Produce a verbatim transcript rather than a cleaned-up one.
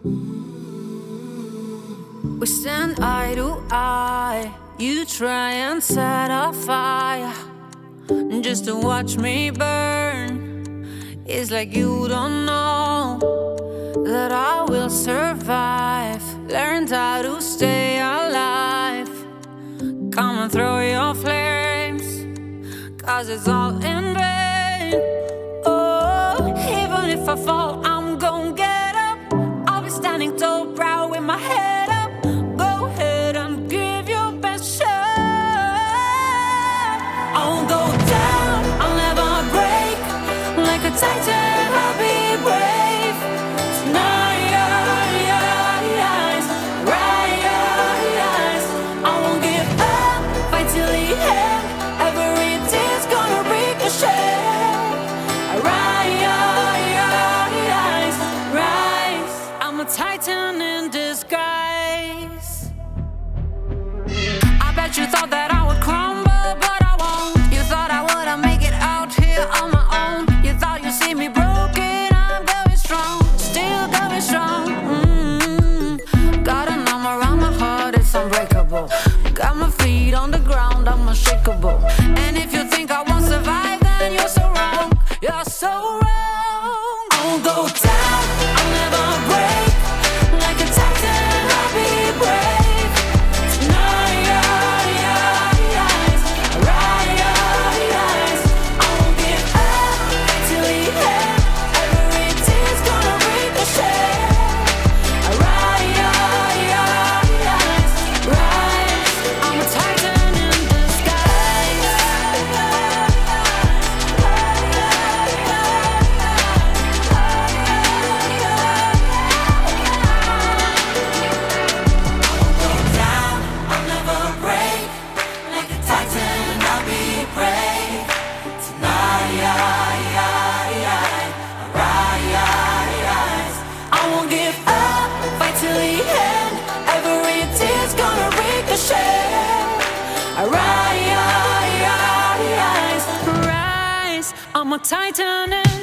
We stand eye to eye. You try and set a fire just to watch me burn. It's like you don't know that I will survive. Learned how to stay alive. Come and throw your flames, 'cause it's all in vain. Oh, even if I fall, I'm gonna get up. I'll be standing tall, proud with my head up. Go ahead and give your best shot. I won't go down, I'll never break. Like a titan, I'll be brave. Tonight, rise, rise. I won't give up, fight till the end. Every tear's gonna ricochet. Rise, rise. I'm a titan in disguise. I bet you thought that I would crumble, but I won't. You thought I wouldn't make it out here on my own. You thought you'd see me broken, I'm going strong. Still going strong. mm-hmm. Got an arm around my heart, it's unbreakable. Got my feet on the ground, I'm unshakable. And if you think I won't survive, then you're so wrong. You're so wrong. I won't go down, I'll never break. Like a titan, I'll be brave. Tonight, rise, rise. I won't give up till the end. Every tear's gonna ricochet. Rise, rise. I'm a titan in disguise. Down, I'll never break. Like a titan, I'll be brave. Tonight, rise. I won't give up, fight till the end. Every tear's gonna ricochet. Rise, rise. I'm a titan.